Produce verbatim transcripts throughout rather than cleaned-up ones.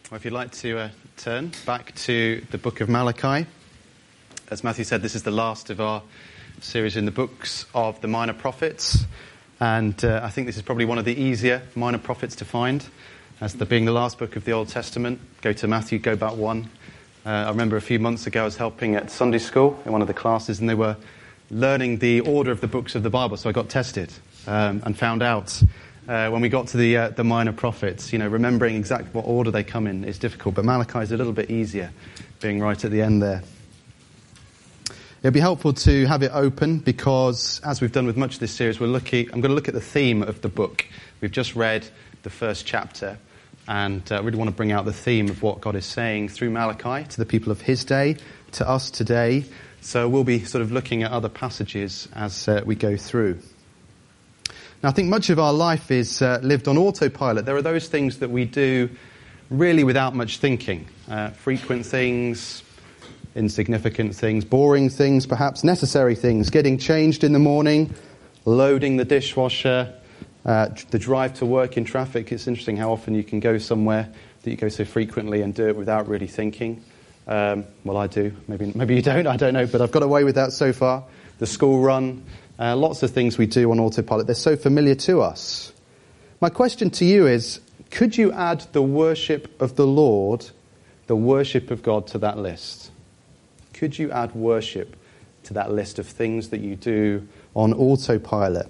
Well, if you'd like to uh, turn back to the book of Malachi. As Matthew said, this is the last of our series in the books of the minor prophets. And uh, I think this is probably one of the easier minor prophets to find, as the, being the last book of the Old Testament. Go to Matthew, go back one. Uh, I remember a few months ago I was helping at Sunday school in one of the classes, and they were learning the order of the books of the Bible. So I got tested um, and found out uh, when we got to the uh, the minor prophets, you know, remembering exactly what order they come in is difficult. But Malachi is a little bit easier, being right at the end there. It'd be helpful to have it open because, as we've done with much of this series, we're looking. I'm going to look at the theme of the book. We've just read the first chapter, and I uh, really want to bring out the theme of what God is saying through Malachi to the people of his day, to us today. So we'll be sort of looking at other passages as uh, we go through. Now, I think much of our life is uh, lived on autopilot. There are those things that we do really without much thinking. Uh, frequent things, insignificant things, boring things, perhaps necessary things. Getting changed in the morning, loading the dishwasher, uh, the drive to work in traffic. It's interesting how often you can go somewhere that you go so frequently and do it without really thinking. Um, well, I do. Maybe maybe you don't. I don't know. But I've got away with that so far. The school run. Uh, lots of things we do on autopilot. They're so familiar to us. My question to you is, could you add the worship of the Lord, the worship of God, to that list? Could you add worship to that list of things that you do on autopilot?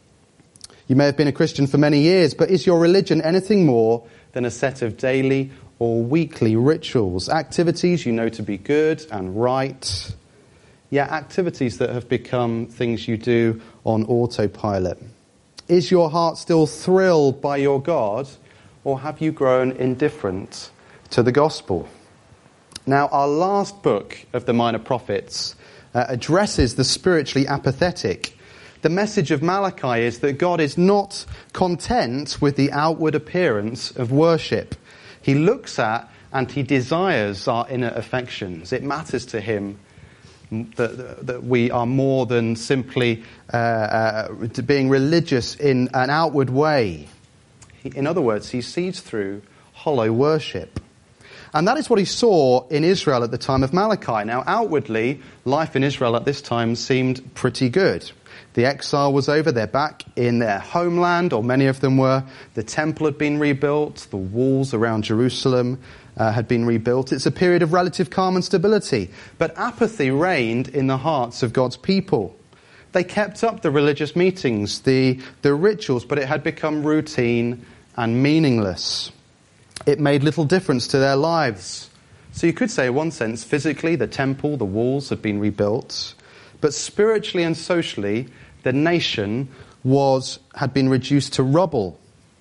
You may have been a Christian for many years, but is your religion anything more than a set of daily or weekly rituals, activities you know to be good and right, yet activities that have become things you do on autopilot? Is your heart still thrilled by your God, or have you grown indifferent to the gospel? Now, our last book of the Minor Prophets uh, addresses the spiritually apathetic. The message of Malachi is that God is not content with the outward appearance of worship. He looks at and he desires our inner affections. It matters to him that, that we are more than simply uh, uh, being religious in an outward way. He, in other words, he sees through hollow worship. And that is what he saw in Israel at the time of Malachi. Now, outwardly, life in Israel at this time seemed pretty good. The exile was over, they're back in their homeland, or many of them were. The temple had been rebuilt, the walls around Jerusalem uh, had been rebuilt. It's a period of relative calm and stability. But apathy reigned in the hearts of God's people. They kept up the religious meetings, the, the rituals, but it had become routine and meaningless. It made little difference to their lives. So you could say, in one sense, physically, the temple, the walls had been rebuilt. But spiritually and socially, the nation was had been reduced to rubble.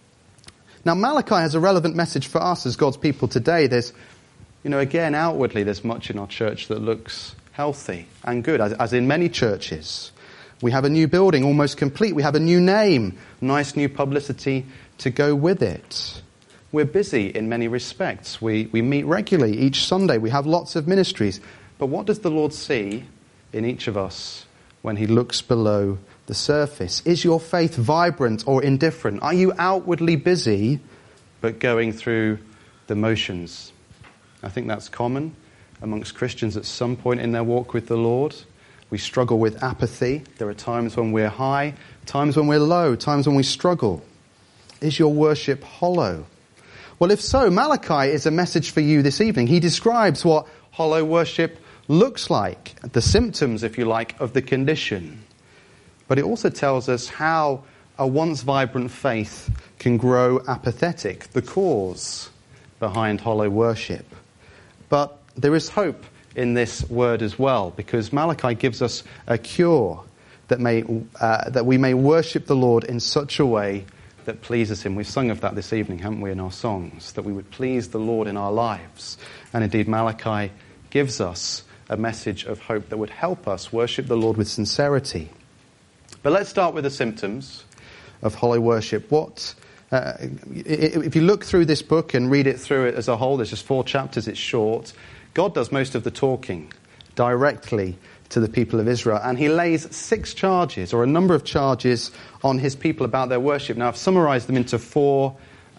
Now, Malachi has a relevant message for us as God's people today. There's, you know, again, outwardly, there's much in our church that looks healthy and good, as, as in many churches. We have a new building, almost complete. We have a new name, nice new publicity to go with it. We're busy in many respects. We, we meet regularly each Sunday. We have lots of ministries. But what does the Lord see in each of us when he looks below the surface? Is your faith vibrant or indifferent? Are you outwardly busy but going through the motions? I think that's common amongst Christians at some point in their walk with the Lord. We struggle with apathy. There are times when we're high, times when we're low, times when we struggle. Is your worship hollow? Well, if so, Malachi is a message for you this evening. He describes what hollow worship looks like, the symptoms, if you like, of the condition. But it also tells us how a once vibrant faith can grow apathetic, the cause behind hollow worship. But there is hope in this word as well, because Malachi gives us a cure that may uh, that we may worship the Lord in such a way that pleases him. We've sung of that this evening, haven't we, in our songs, that we would please the Lord in our lives. And indeed, Malachi gives us a message of hope that would help us worship the Lord with sincerity. But let's start with the symptoms of hollow worship. What, uh, if you look through this book and read it through it as a whole, there's just four chapters, it's short. God does most of the talking directly to the people of Israel, and he lays six charges, or a number of charges, on his people about their worship. Now, I've summarized them into four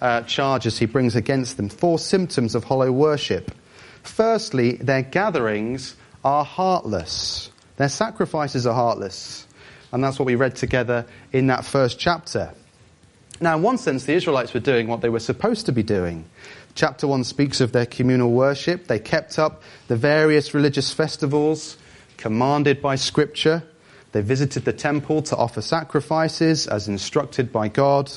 uh, charges he brings against them, four symptoms of hollow worship. Firstly, their gatherings are heartless. Their sacrifices are heartless. And that's what we read together in that first chapter. Now, in one sense, the Israelites were doing what they were supposed to be doing. Chapter one speaks of their communal worship. They kept up the various religious festivals commanded by Scripture. They visited the temple to offer sacrifices as instructed by God.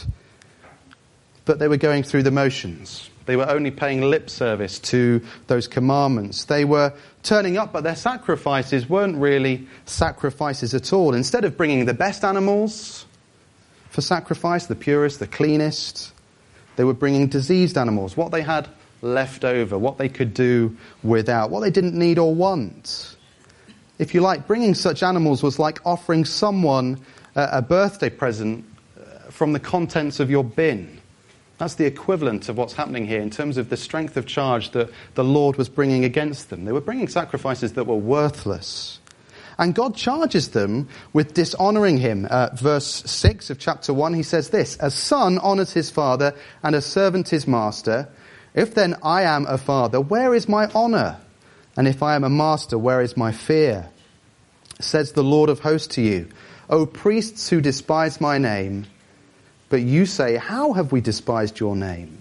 But they were going through the motions. They were only paying lip service to those commandments. They were turning up, but their sacrifices weren't really sacrifices at all. Instead of bringing the best animals for sacrifice, the purest, the cleanest, they were bringing diseased animals, what they had left over, what they could do without, what they didn't need or want. If you like, bringing such animals was like offering someone a birthday present from the contents of your bin. That's the equivalent of what's happening here in terms of the strength of charge that the Lord was bringing against them. They were bringing sacrifices that were worthless. And God charges them with dishonoring him. Uh, verse six of chapter one, he says this, "A son honors his father and a servant his master. If then I am a father, where is my honor? And if I am a master, where is my fear? Says the Lord of hosts to you, O priests who despise my name, but you say, how have we despised your name?"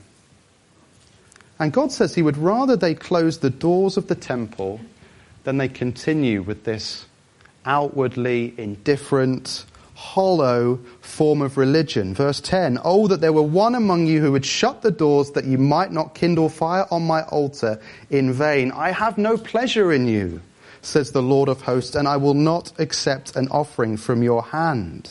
And God says he would rather they close the doors of the temple than they continue with this outwardly indifferent, hollow form of religion. Verse ten, "Oh, that there were one among you who would shut the doors that you might not kindle fire on my altar in vain. I have no pleasure in you, says the Lord of hosts, and I will not accept an offering from your hand."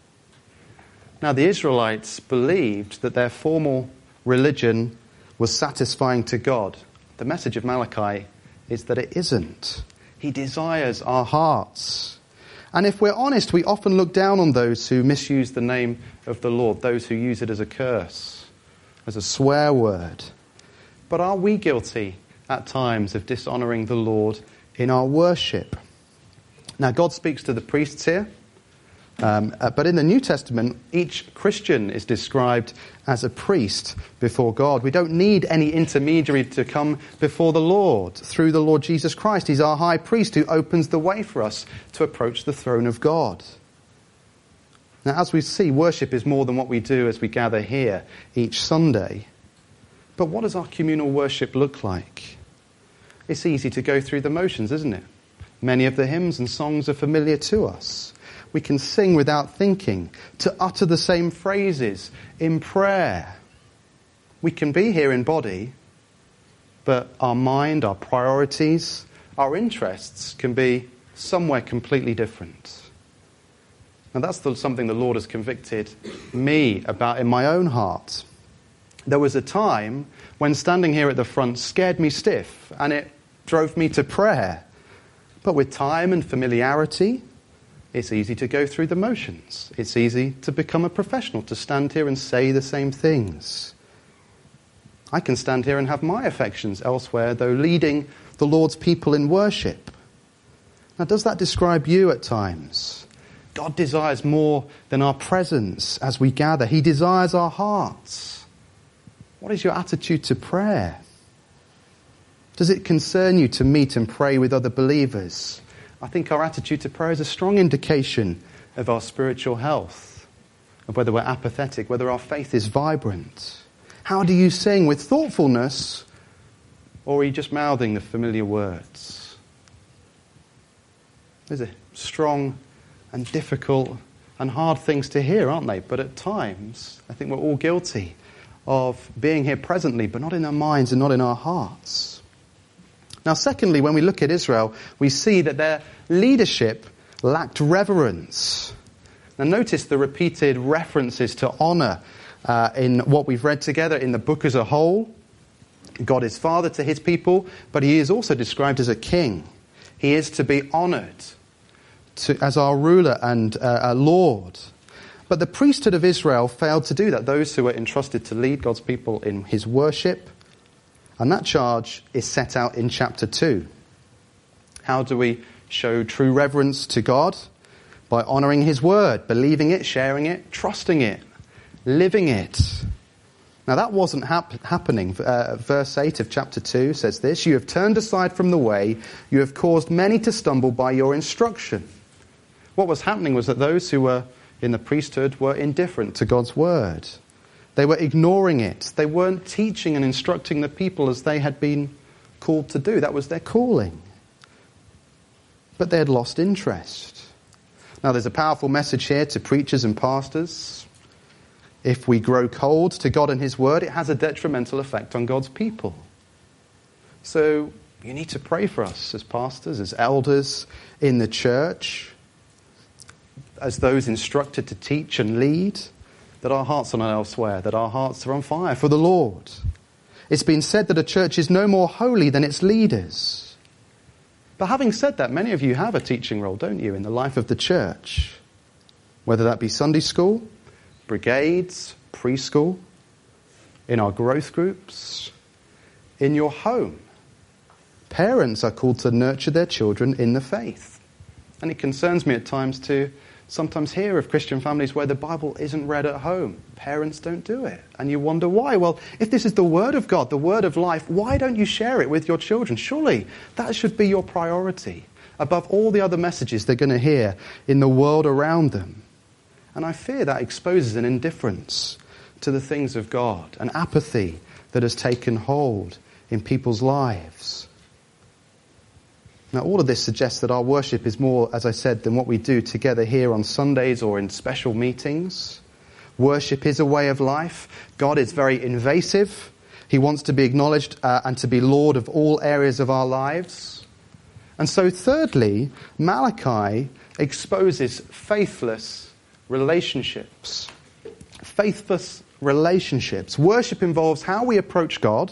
Now, the Israelites believed that their formal religion was satisfying to God. The message of Malachi is that it isn't. He desires our hearts. And if we're honest, we often look down on those who misuse the name of the Lord, those who use it as a curse, as a swear word. But are we guilty at times of dishonoring the Lord in our worship? Now, God speaks to the priests here. Um, uh, but in the New Testament, each Christian is described as a priest before God. We don't need any intermediary to come before the Lord. Through the Lord Jesus Christ, he's our high priest who opens the way for us to approach the throne of God. Now, as we see, worship is more than what we do as we gather here each Sunday. But what does our communal worship look like? It's easy to go through the motions, isn't it? Many of the hymns and songs are familiar to us. We can sing without thinking, to utter the same phrases in prayer. We can be here in body, but our mind, our priorities, our interests can be somewhere completely different. And that's the, something the Lord has convicted me about in my own heart. There was a time when standing here at the front scared me stiff, and it drove me to prayer. But with time and familiarity, it's easy to go through the motions. It's easy to become a professional, to stand here and say the same things. I can stand here and have my affections elsewhere, though leading the Lord's people in worship. Now, does that describe you at times? God desires more than our presence as we gather. He desires our hearts. What is your attitude to prayer? Does it concern you to meet and pray with other believers? I think our attitude to prayer is a strong indication of our spiritual health, of whether we're apathetic, whether our faith is vibrant. How do you sing? With thoughtfulness, or are you just mouthing the familiar words? These are strong and difficult and hard things to hear, aren't they? But at times, I think we're all guilty of being here presently, but not in our minds and not in our hearts. Now, secondly, when we look at Israel, we see that their leadership lacked reverence. Now, notice the repeated references to honor uh, in what we've read together in the book as a whole. God is father to his people, but he is also described as a king. He is to be honored to, as our ruler and uh, our Lord. But the priesthood of Israel failed to do that. Those who were entrusted to lead God's people in his worship. And that charge is set out in chapter two. How do we show true reverence to God? By honouring his word, believing it, sharing it, trusting it, living it. Now that wasn't hap- happening. Uh, verse eight of chapter two says this, "You have turned aside from the way, you have caused many to stumble by your instruction." What was happening was that those who were in the priesthood were indifferent to God's word. They were ignoring it. They weren't teaching and instructing the people as they had been called to do. That was their calling. But they had lost interest. Now there's a powerful message here to preachers and pastors. If we grow cold to God and his word, it has a detrimental effect on God's people. So you need to pray for us as pastors, as elders in the church, as those instructed to teach and lead, that our hearts are not elsewhere, that our hearts are on fire for the Lord. It's been said that a church is no more holy than its leaders. But having said that, many of you have a teaching role, don't you, in the life of the church? Whether that be Sunday school, brigades, preschool, in our growth groups, in your home. Parents are called to nurture their children in the faith. And it concerns me at times to sometimes hear of Christian families where the Bible isn't read at home. Parents don't do it. And you wonder why. Well, if this is the Word of God, the Word of life, why don't you share it with your children? Surely that should be your priority above all the other messages they're going to hear in the world around them. And I fear that exposes an indifference to the things of God, an apathy that has taken hold in people's lives. Now, all of this suggests that our worship is more, as I said, than what we do together here on Sundays or in special meetings. Worship is a way of life. God is very invasive. He wants to be acknowledged uh, and to be Lord of all areas of our lives. And so, thirdly, Malachi exposes faithless relationships. Faithless relationships. Worship involves how we approach God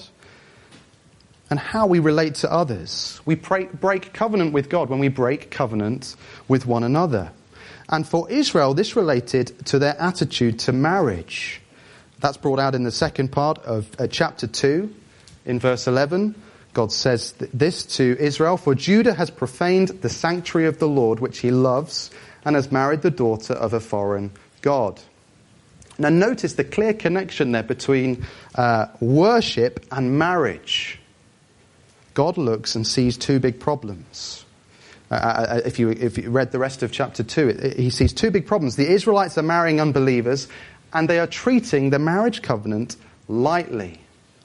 and how we relate to others. We break covenant with God when we break covenant with one another. And for Israel, this related to their attitude to marriage. That's brought out in the second part of uh, chapter two, in verse eleven. God says th- this to Israel, "For Judah has profaned the sanctuary of the Lord, which he loves, and has married the daughter of a foreign god." Now notice the clear connection there between uh, worship and marriage. God looks and sees two big problems. Uh, if you if you read the rest of chapter two, it, it, he sees two big problems. The Israelites are marrying unbelievers, and they are treating the marriage covenant lightly.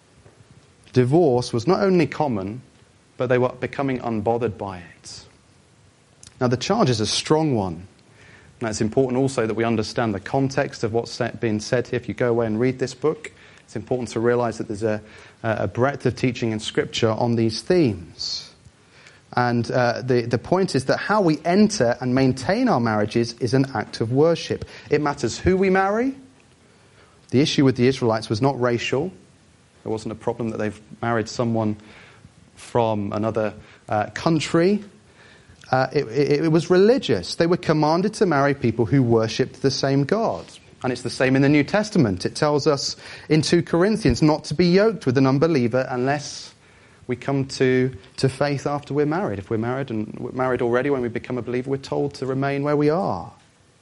Divorce was not only common, but they were becoming unbothered by it. Now the charge is a strong one. Now it's important also that we understand the context of what's being said here. If you go away and read this book, it's important to realize that there's a, a breadth of teaching in Scripture on these themes. And uh, the, the point is that how we enter and maintain our marriages is an act of worship. It matters who we marry. The issue with the Israelites was not racial. There wasn't a problem that they've married someone from another uh, country. Uh, it, it, it was religious. They were commanded to marry people who worshipped the same God. And it's the same in the New Testament. It tells us in two Corinthians not to be yoked with an unbeliever unless we come to, to faith after we're married. If we're married and we're married already, when we become a believer, we're told to remain where we are.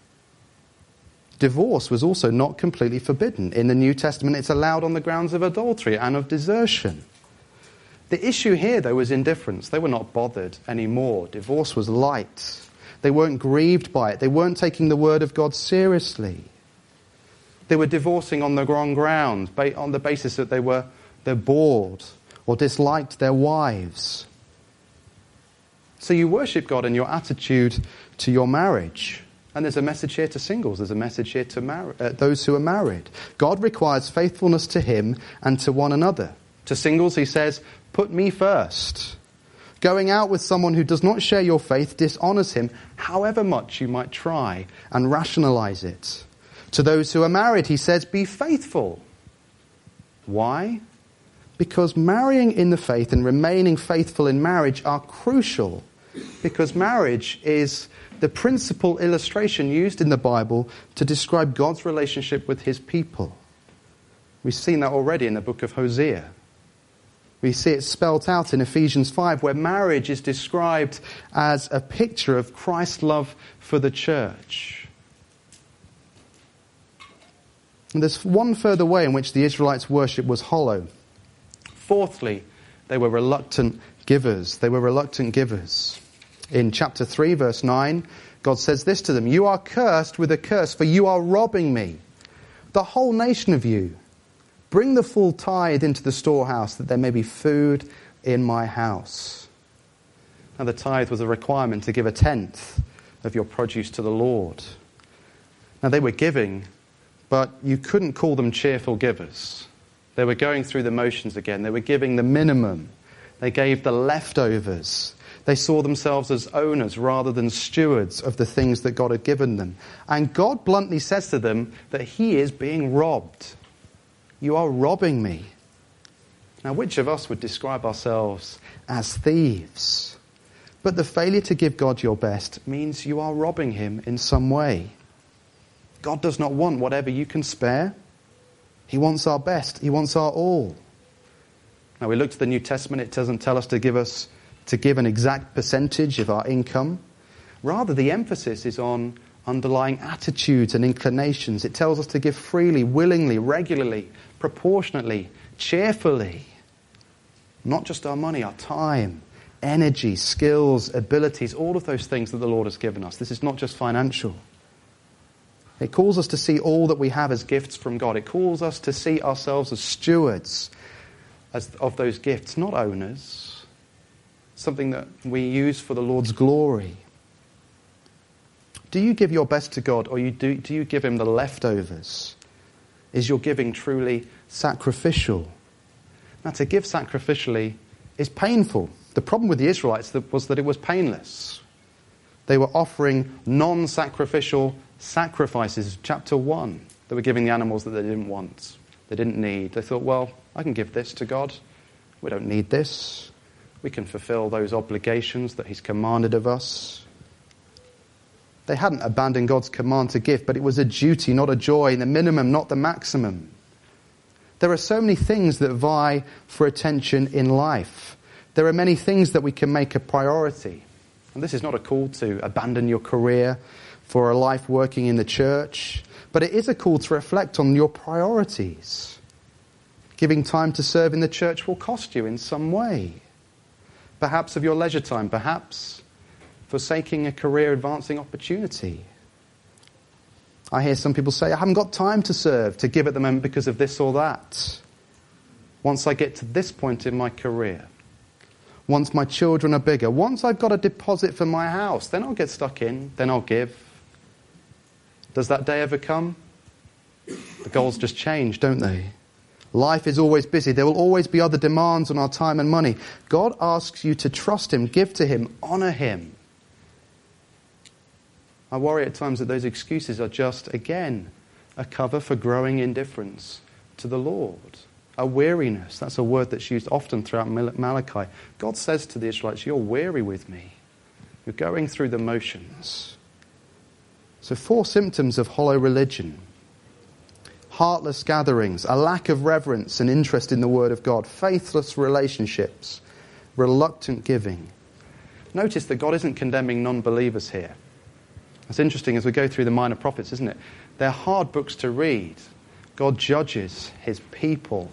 Divorce was also not completely forbidden. In the New Testament, it's allowed on the grounds of adultery and of desertion. The issue here, though, was indifference. They were not bothered anymore. Divorce was light. They weren't grieved by it. They weren't taking the word of God seriously. They were divorcing on the wrong ground, on the basis that they were they're bored or disliked their wives. So you worship God in your attitude to your marriage. And there's a message here to singles. There's a message here to mar- uh, those who are married. God requires faithfulness to him and to one another. To singles, he says, put me first. Going out with someone who does not share your faith dishonors him, however much you might try and rationalize it. To those who are married, he says, be faithful. Why? Because marrying in the faith and remaining faithful in marriage are crucial. Because marriage is the principal illustration used in the Bible to describe God's relationship with his people. We've seen that already in the book of Hosea. We see it spelt out in Ephesians five, where marriage is described as a picture of Christ's love for the church. And there's one further way in which the Israelites' worship was hollow. Fourthly, they were reluctant givers. They were reluctant givers. In chapter three, verse nine, God says this to them, "You are cursed with a curse, for you are robbing me, the whole nation of you. Bring the full tithe into the storehouse, that there may be food in my house." Now the tithe was a requirement to give a tenth of your produce to the Lord. Now they were giving, but you couldn't call them cheerful givers. They were going through the motions again. They were giving the minimum. They gave the leftovers. They saw themselves as owners rather than stewards of the things that God had given them. And God bluntly says to them that he is being robbed. You are robbing me. Now, which of us would describe ourselves as thieves? But the failure to give God your best means you are robbing him in some way. God does not want whatever you can spare. He wants our best. He wants our all. Now, we look to the New Testament. It doesn't tell us to give us to give an exact percentage of our income. Rather, the emphasis is on underlying attitudes and inclinations. It tells us to give freely, willingly, regularly, proportionately, cheerfully. Not just our money, our time, energy, skills, abilities, all of those things that the Lord has given us. This is not just financial. It calls us to see all that we have as gifts from God. It calls us to see ourselves as stewards as of those gifts, not owners. Something that we use for the Lord's glory. Do you give your best to God, or you do, do you give him the leftovers? Is your giving truly sacrificial? Now, to give sacrificially is painful. The problem with the Israelites was that it was painless. They were offering non-sacrificial sacrifices. Chapter one, they were giving the animals that they didn't want, they didn't need. They thought, well, I can give this to God. We don't need this. We can fulfill those obligations that he's commanded of us. They hadn't abandoned God's command to give, but it was a duty, not a joy, the minimum, not the maximum. There are so many things that vie for attention in life. There are many things that we can make a priority. And this is not a call to abandon your career for a life working in the church, but it is a call to reflect on your priorities. Giving time to serve in the church will cost you in some way. Perhaps of your leisure time, perhaps forsaking a career advancing opportunity. I hear some people say, I haven't got time to serve, to give at the moment because of this or that. Once I get to this point in my career, once my children are bigger, once I've got a deposit for my house, then I'll get stuck in, then I'll give. Does that day ever come? The goals just change, don't they? Life is always busy. There will always be other demands on our time and money. God asks you to trust him, give to him, honor him. I worry at times that those excuses are just, again, a cover for growing indifference to the Lord. A weariness. That's a word that's used often throughout Malachi. God says to the Israelites, you're weary with me. You're going through the motions. So four symptoms of hollow religion. Heartless gatherings, a lack of reverence and interest in the Word of God, faithless relationships, reluctant giving. Notice that God isn't condemning non-believers here. It's interesting as we go through the Minor Prophets, isn't it? They're hard books to read. God judges his people.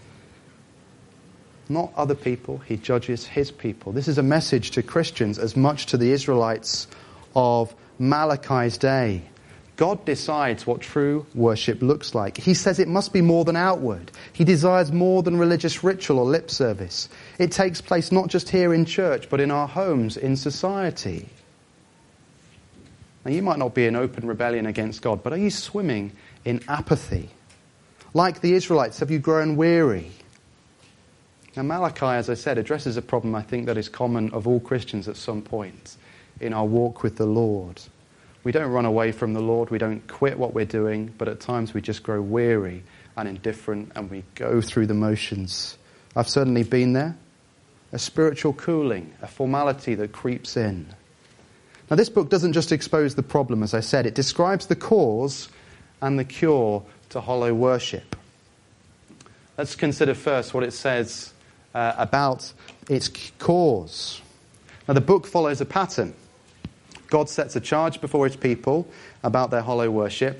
Not other people, he judges his people. This is a message to Christians as much to the Israelites of Malachi's day. God decides what true worship looks like. He says it must be more than outward. He desires more than religious ritual or lip service. It takes place not just here in church, but in our homes, in society. Now, you might not be in open rebellion against God, but are you swimming in apathy? Like the Israelites, have you grown weary? Now, Malachi, as I said, addresses a problem I think that is common of all Christians at some point in our walk with the Lord. We don't run away from the Lord, we don't quit what we're doing, but at times we just grow weary and indifferent and we go through the motions. I've certainly been there. A spiritual cooling, a formality that creeps in. Now, this book doesn't just expose the problem, as I said. It describes the cause and the cure to hollow worship. Let's consider first what it says uh, about its cause. Now, the book follows a pattern. God sets a charge before his people about their hollow worship,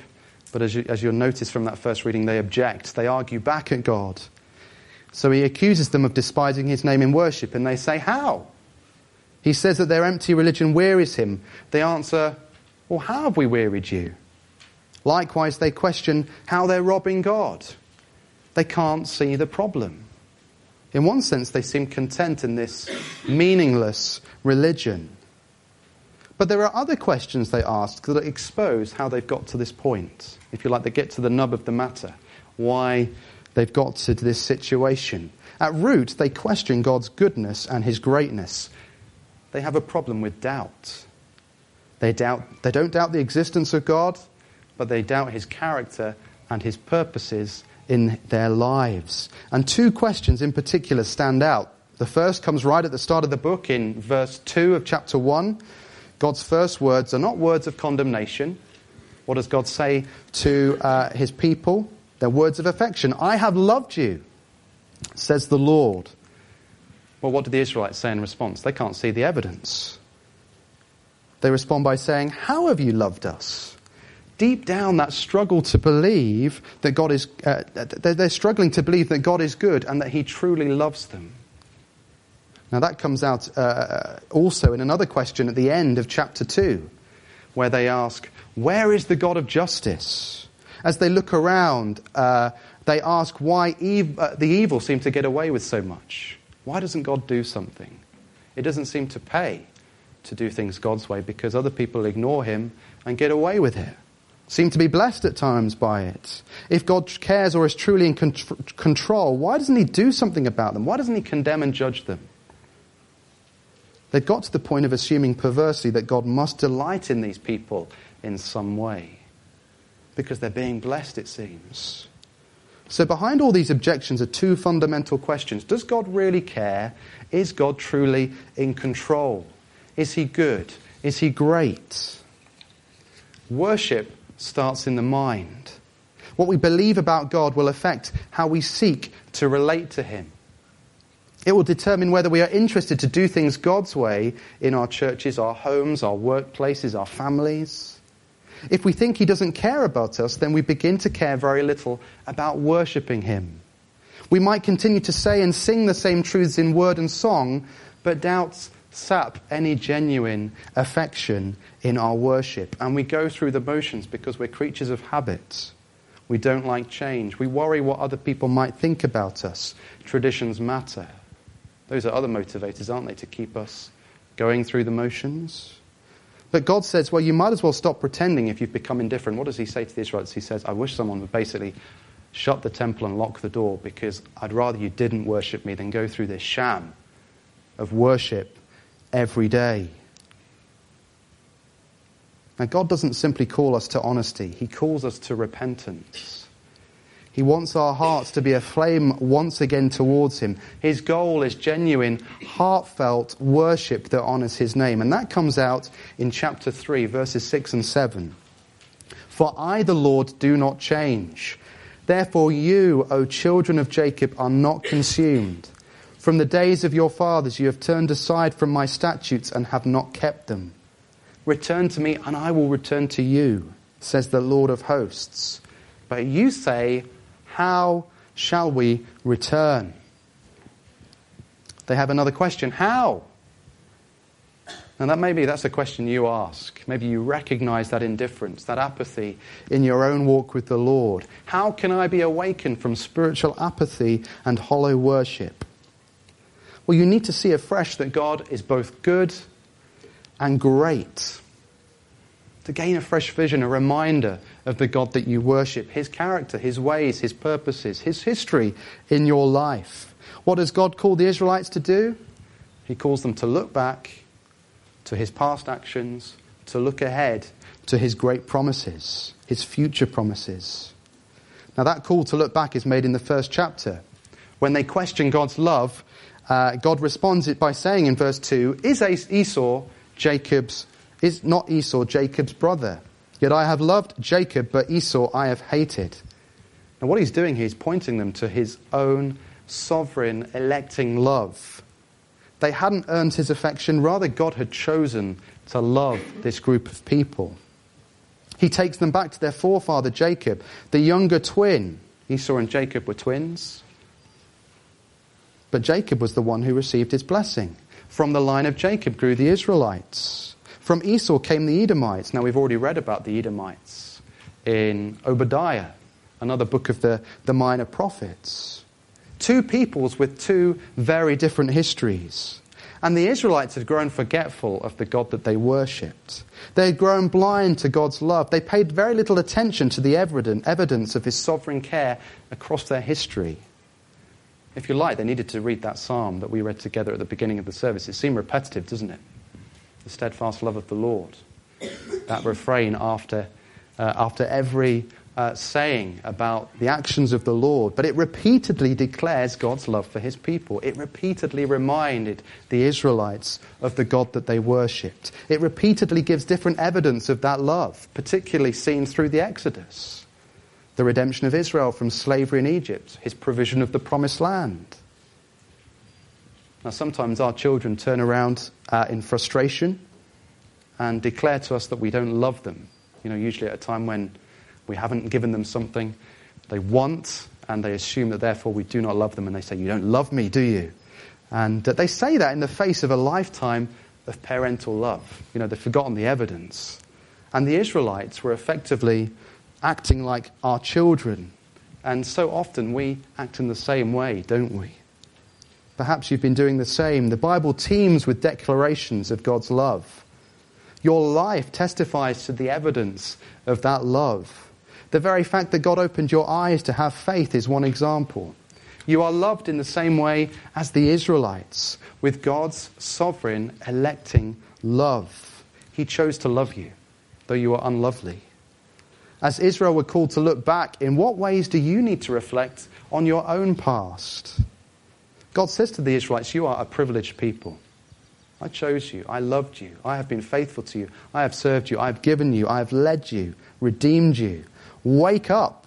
But as, you, as you'll notice from that first reading, they object. They argue back at God. So he accuses them of despising his name in worship, and they say, how? He says that their empty religion wearies him. They answer, well, how have we wearied you? Likewise, they question how they're robbing God. They can't see the problem. In one sense, they seem content in this meaningless religion. But there are other questions they ask that expose how they've got to this point. If you like, they get to the nub of the matter, why they've got to this situation. At root, they question God's goodness and his greatness. They have a problem with doubt. They doubt. They don't doubt the existence of God, but they doubt his character and his purposes in their lives. And two questions in particular stand out. The first comes right at the start of the book in verse two of chapter one. God's first words are not words of condemnation. What does God say to uh, his people? They're words of affection. I have loved you, says the Lord. Well, what do the Israelites say in response? They can't see the evidence. They respond by saying, how have you loved us? Deep down, that struggle to believe that God is, uh, they're struggling to believe that God is good and that he truly loves them. Now that comes out uh, also in another question at the end of chapter two, where they ask, where is the God of justice? As they look around, uh, they ask why ev- uh, the evil seem to get away with so much. Why doesn't God do something? It doesn't seem to pay to do things God's way because other people ignore him and get away with it. Seem to be blessed at times by it. If God cares or is truly in con- control, why doesn't he do something about them? Why doesn't he condemn and judge them? They've got to the point of assuming perversely that God must delight in these people in some way. Because they're being blessed, it seems. So behind all these objections are two fundamental questions. Does God really care? Is God truly in control? Is he good? Is he great? Worship starts in the mind. What we believe about God will affect how we seek to relate to him. It will determine whether we are interested to do things God's way in our churches, our homes, our workplaces, our families. If we think he doesn't care about us, then we begin to care very little about worshipping him. We might continue to say and sing the same truths in word and song, but doubts sap any genuine affection in our worship. And we go through the motions because we're creatures of habit. We don't like change. We worry what other people might think about us. Traditions matter. Those are other motivators, aren't they, to keep us going through the motions? But God says, well, you might as well stop pretending if you've become indifferent. What does he say to the Israelites? He says, I wish someone would basically shut the temple and lock the door because I'd rather you didn't worship me than go through this sham of worship every day. Now, God doesn't simply call us to honesty. He calls us to repentance. He wants our hearts to be aflame once again towards him. His goal is genuine, heartfelt worship that honours his name. And that comes out in chapter three, verses six and seven. For I, the Lord, do not change. Therefore you, O children of Jacob, are not consumed. From the days of your fathers you have turned aside from my statutes and have not kept them. Return to me and I will return to you, says the Lord of hosts. But you say, how shall we return? They have another question. How? Now that maybe that's a question you ask. Maybe you recognize that indifference, that apathy in your own walk with the Lord. How can I be awakened from spiritual apathy and hollow worship? Well, you need to see afresh that God is both good and great. To gain a fresh vision, a reminder of the God that you worship, his character, his ways, his purposes, his history in your life. What does God call the Israelites to do? He calls them to look back to his past actions, to look ahead to his great promises, his future promises. Now that call to look back is made in the first chapter. When they question God's love, uh, God responds it by saying in verse two, is Esau Jacob's Is not Esau Jacob's brother? Yet I have loved Jacob, but Esau I have hated. Now what he's doing here is pointing them to his own sovereign electing love. They hadn't earned his affection, rather God had chosen to love this group of people. He takes them back to their forefather Jacob, the younger twin. Esau and Jacob were twins. But Jacob was the one who received his blessing. From the line of Jacob grew the Israelites. From Esau came the Edomites. Now we've already read about the Edomites in Obadiah, another book of the, the minor prophets. Two peoples with two very different histories. And the Israelites had grown forgetful of the God that they worshipped. They had grown blind to God's love. They paid very little attention to the evidence of his sovereign care across their history. If you like, they needed to read that psalm that we read together at the beginning of the service. It seemed repetitive, doesn't it? The steadfast love of the Lord. That refrain after, uh, after every uh, saying about the actions of the Lord. But it repeatedly declares God's love for his people. It repeatedly reminded the Israelites of the God that they worshipped. It repeatedly gives different evidence of that love, particularly seen through the Exodus. The redemption of Israel from slavery in Egypt, his provision of the promised land. Now sometimes our children turn around uh, in frustration and declare to us that we don't love them. You know, usually at a time when we haven't given them something they want, and they assume that therefore we do not love them, and they say, "You don't love me, do you?" And uh, they say that in the face of a lifetime of parental love. You know, they've forgotten the evidence. And the Israelites were effectively acting like our children. And so often we act in the same way, don't we? Perhaps you've been doing the same. The Bible teems with declarations of God's love. Your life testifies to the evidence of that love. The very fact that God opened your eyes to have faith is one example. You are loved in the same way as the Israelites, with God's sovereign electing love. He chose to love you, though you are unlovely. As Israel were called to look back, in what ways do you need to reflect on your own past? God says to the Israelites, you are a privileged people. I chose you. I loved you. I have been faithful to you. I have served you. I have given you. I have led you, redeemed you. Wake up.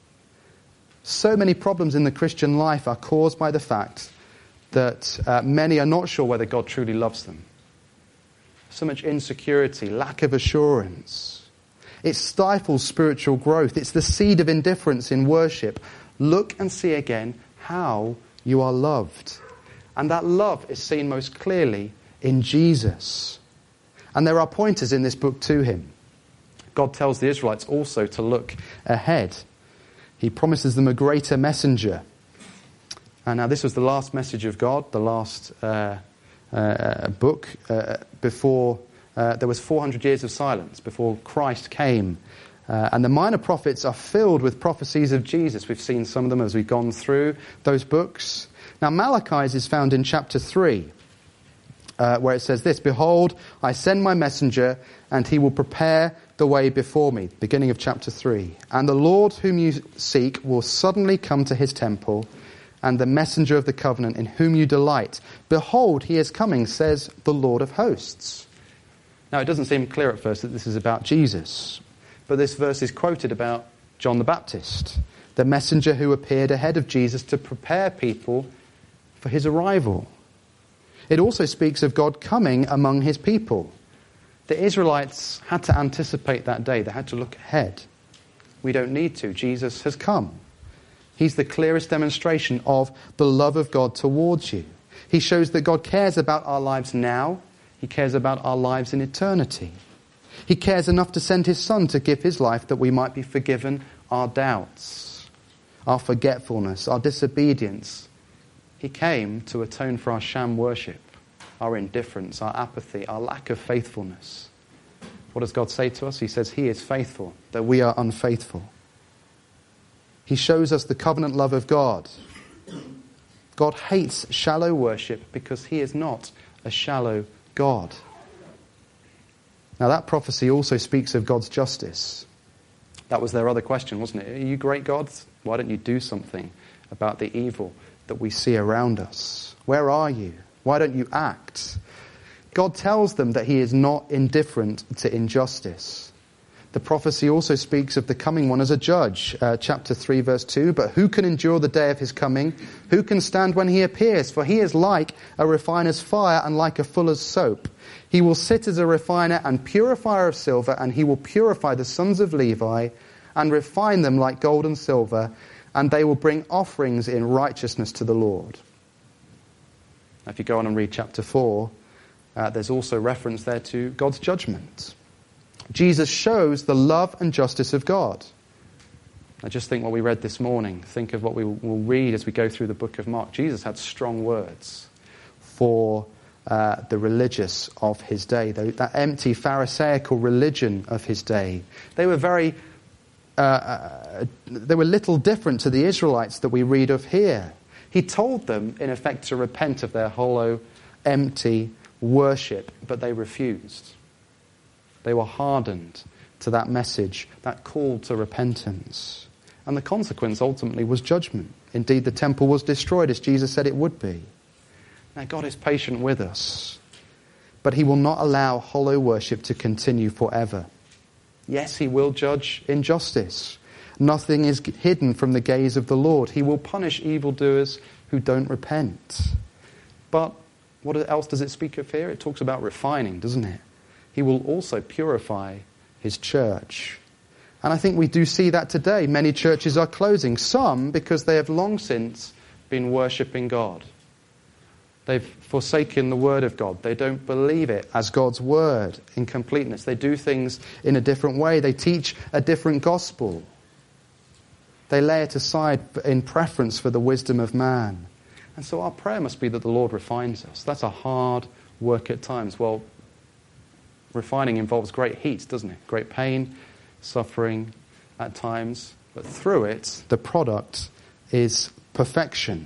So many problems in the Christian life are caused by the fact that uh, many are not sure whether God truly loves them. So much insecurity, lack of assurance. It stifles spiritual growth. It's the seed of indifference in worship. Look and see again how you are loved. And that love is seen most clearly in Jesus. And there are pointers in this book to him. God tells the Israelites also to look ahead. He promises them a greater messenger. And now this was the last message of God, the last uh, uh, book uh, before uh, there was four hundred years of silence, before Christ came. Uh, and the minor prophets are filled with prophecies of Jesus. We've seen some of them as we've gone through those books. Now Malachi's is found in chapter three, uh, where it says this, "Behold, I send my messenger, and he will prepare the way before me." Beginning of chapter three. "And the Lord whom you seek will suddenly come to his temple, and the messenger of the covenant in whom you delight. Behold, he is coming, says the Lord of hosts." Now it doesn't seem clear at first that this is about Jesus. But this verse is quoted about John the Baptist, the messenger who appeared ahead of Jesus to prepare people for his arrival. It also speaks of God coming among his people. The Israelites had to anticipate that day. They had to look ahead. We don't need to. Jesus has come. He's the clearest demonstration of the love of God towards you. He shows that God cares about our lives now. He cares about our lives in eternity. He cares enough to send his Son to give his life that we might be forgiven our doubts, our forgetfulness, our disobedience. He came to atone for our sham worship, our indifference, our apathy, our lack of faithfulness. What does God say to us? He says he is faithful, though we are unfaithful. He shows us the covenant love of God. God hates shallow worship because he is not a shallow God. Now that prophecy also speaks of God's justice. That was their other question, wasn't it? Are you great God? Why don't you do something about the evil that we see around us? Where are you? Why don't you act? God tells them that he is not indifferent to injustice. The prophecy also speaks of the coming one as a judge. Uh, chapter three, verse two, "But who can endure the day of his coming? Who can stand when he appears? For he is like a refiner's fire and like a fuller's soap. He will sit as a refiner and purifier of silver, and he will purify the sons of Levi and refine them like gold and silver, and they will bring offerings in righteousness to the Lord." Now, if you go on and read chapter four, uh, there's also reference there to God's judgment. Jesus shows the love and justice of God. I just think what we read this morning, think of what we will read as we go through the book of Mark. Jesus had strong words for uh, the religious of his day, that empty Pharisaical religion of his day. They were very, uh, uh, they were little different to the Israelites that we read of here. He told them, in effect, to repent of their hollow, empty worship, but they refused. They were hardened to that message, that call to repentance. And the consequence ultimately was judgment. Indeed, the temple was destroyed as Jesus said it would be. Now, God is patient with us, but he will not allow hollow worship to continue forever. Yes, he will judge injustice. Nothing is hidden from the gaze of the Lord. He will punish evildoers who don't repent. But what else does it speak of here? It talks about refining, doesn't it? He will also purify his church. And I think we do see that today. Many churches are closing. Some because they have long since been worshipping God. They've forsaken the word of God. They don't believe it as God's word in completeness. They do things in a different way. They teach a different gospel. They lay it aside in preference for the wisdom of man. And so our prayer must be that the Lord refines us. That's a hard work at times. Well, refining involves great heat, doesn't it? Great pain, suffering at times. But through it, the product is perfection.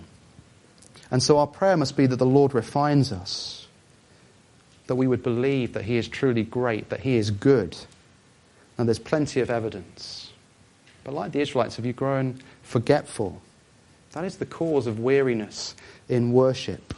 And so our prayer must be that the Lord refines us. That we would believe that he is truly great, that he is good. And there's plenty of evidence. But like the Israelites, have you grown forgetful? That is the cause of weariness in worship.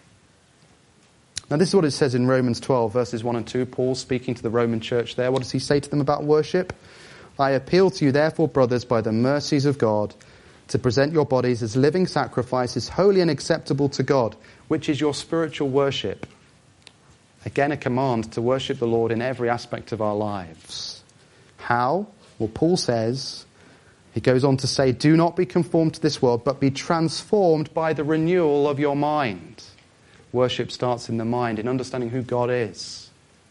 Now this is what it says in Romans twelve, verses one and two. Paul speaking to the Roman church there. What does he say to them about worship? "I appeal to you therefore, brothers, by the mercies of God, to present your bodies as living sacrifices, holy and acceptable to God, which is your spiritual worship." Again, a command to worship the Lord in every aspect of our lives. How? Well, Paul says, he goes on to say, "Do not be conformed to this world, but be transformed by the renewal of your mind." Worship starts in the mind, in understanding who God is.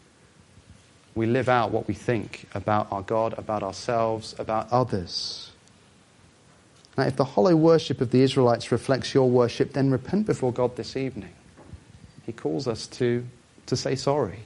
We live out what we think about our God, about ourselves, about others. Now, if the hollow worship of the Israelites reflects your worship, then repent before God this evening. He calls us to, to say sorry.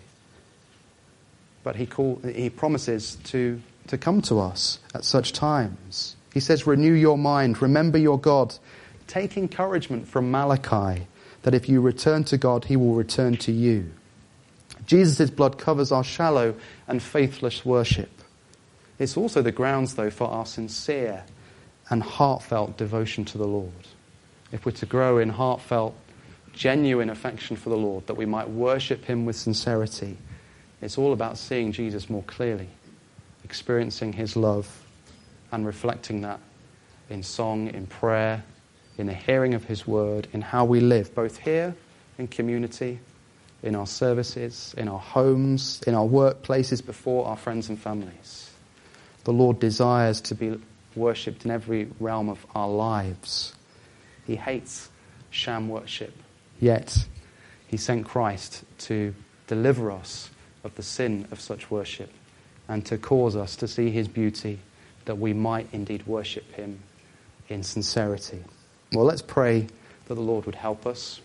But he, call, he promises to, to come to us at such times. He says, renew your mind, remember your God. Take encouragement from Malachi, that if you return to God, he will return to you. Jesus' blood covers our shallow and faithless worship. It's also the grounds, though, for our sincere and heartfelt devotion to the Lord. If we're to grow in heartfelt, genuine affection for the Lord, that we might worship him with sincerity, it's all about seeing Jesus more clearly, experiencing his love and reflecting that in song, in prayer, in the hearing of his word, in how we live, both here in community, in our services, in our homes, in our workplaces, before our friends and families. The Lord desires to be worshipped in every realm of our lives. He hates sham worship, yet he sent Christ to deliver us of the sin of such worship and to cause us to see his beauty, that we might indeed worship him in sincerity. Well, let's pray that the Lord would help us.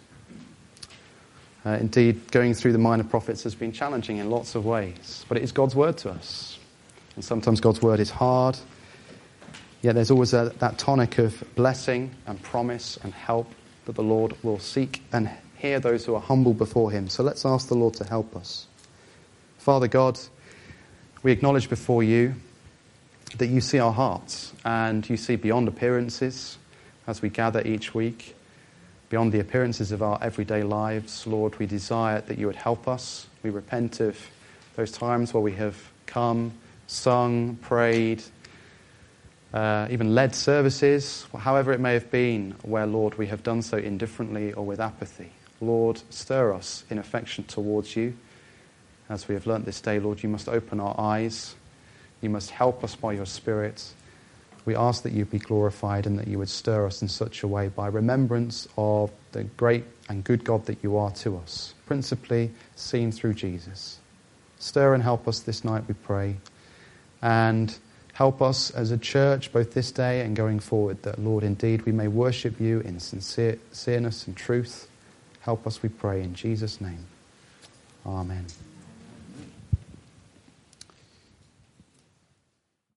Uh, indeed, going through the minor prophets has been challenging in lots of ways, but it is God's word to us. And sometimes God's word is hard, yet there's always a, that tonic of blessing and promise and help that the Lord will seek and hear those who are humble before him. So let's ask the Lord to help us. Father God, we acknowledge before you that you see our hearts and you see beyond appearances as we gather each week, beyond the appearances of our everyday lives. Lord, we desire that you would help us. We repent of those times where we have come sung, prayed, uh, even led services, however it may have been, where, Lord, we have done so indifferently or with apathy. Lord, stir us in affection towards you. As we have learnt this day, Lord, you must open our eyes. You must help us by your Spirit. We ask that you be glorified and that you would stir us in such a way by remembrance of the great and good God that you are to us, principally seen through Jesus. Stir and help us this night, we pray, and help us as a church both this day and going forward, that, Lord, indeed we may worship you in sincere, sincerity and truth. Help us, we pray, in Jesus' name. Amen.